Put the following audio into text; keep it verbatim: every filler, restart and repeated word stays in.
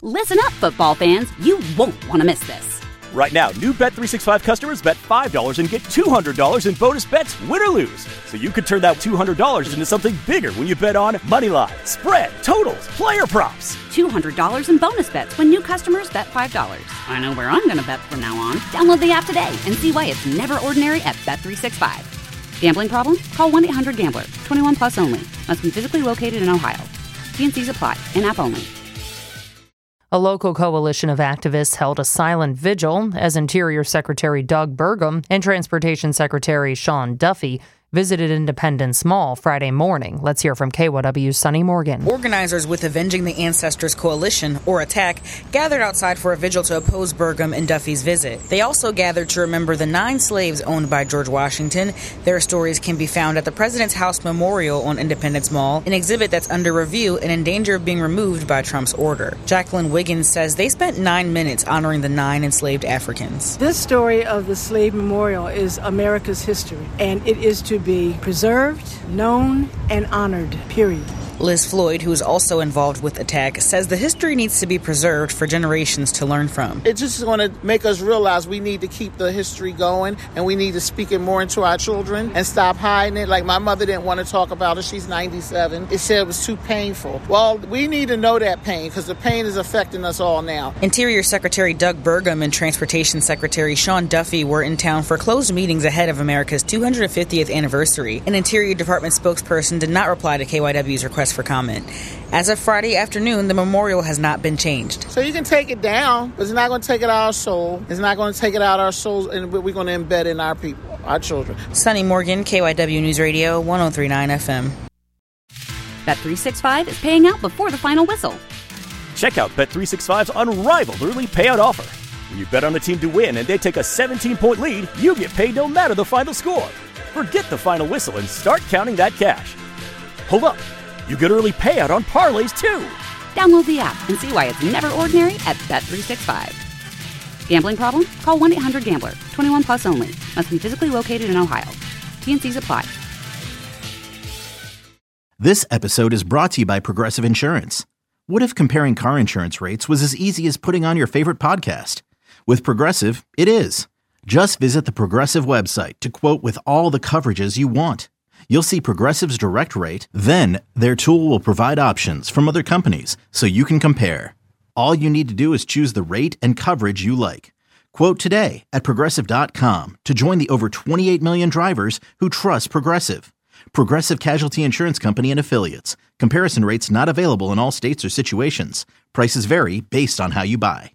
Listen up, football fans. You won't want to miss this. Right now, new Bet three sixty-five customers bet five dollars and get two hundred dollars in bonus bets, win or lose. So you could turn that two hundred dollars into something bigger when you bet on money line, spread, totals, player props. two hundred dollars in bonus bets when new customers bet five dollars. I know where I'm going to bet from now on. Download the app today and see why it's never ordinary at Bet three sixty-five. Gambling problem? Call one eight hundred gambler. twenty-one plus only. Must be physically located in Ohio. T and C's apply. In-app only. A local coalition of activists held a silent vigil as Interior Secretary Doug Burgum and Transportation Secretary Sean Duffy visited Independence Mall Friday morning. Let's hear from K Y W's Sonny Morgan. Organizers with Avenging the Ancestors Coalition, or ATTACK, gathered outside for a vigil to oppose Burgum and Duffy's visit. They also gathered to remember the nine slaves owned by George Washington. Their stories can be found at the President's House Memorial on Independence Mall, an exhibit that's under review and in danger of being removed by Trump's order. Jacqueline Wiggins says they spent nine minutes honoring the nine enslaved Africans. This story of the Slave Memorial is America's history, and it is to be preserved, known, and honored, period. Liz Floyd, who is also involved with ATTACK, says the history needs to be preserved for generations to learn from. It's just going to make us realize we need to keep the history going, and we need to speak it more into our children and stop hiding it. Like my mother didn't want to talk about it. She's ninety-seven. It said it was too painful. Well, we need to know that pain because the pain is affecting us all now. Interior Secretary Doug Burgum and Transportation Secretary Sean Duffy were in town for closed meetings ahead of America's two hundred fiftieth anniversary. An Interior Department spokesperson did not reply to K Y W's request for comment. As of Friday afternoon, the memorial has not been changed. So you can take it down, but it's not going to take it out of our soul. It's not going to take it out of our souls, and we're going to embed in our people, our children. Sonny Morgan, K Y W News Radio, one oh three point nine F M. Bet three sixty-five is paying out before the final whistle. Check out Bet three sixty-five's unrivaled early payout offer. When you bet on a team to win and they take a seventeen-point lead, you get paid no matter the final score. Forget the final whistle and start counting that cash. Hold up. You get early payout on parlays, too. Download the app and see why it's never ordinary at Bet three sixty-five. Gambling problem? Call one eight hundred gambler. twenty-one plus only. Must be physically located in Ohio. T and C's apply. This episode is brought to you by Progressive Insurance. What if comparing car insurance rates was as easy as putting on your favorite podcast? With Progressive, it is. Just visit the Progressive website to quote with all the coverages you want. You'll see Progressive's direct rate, then their tool will provide options from other companies so you can compare. All you need to do is choose the rate and coverage you like. Quote today at Progressive dot com to join the over twenty-eight million drivers who trust Progressive. Progressive Casualty Insurance Company and Affiliates. Comparison rates not available in all states or situations. Prices vary based on how you buy.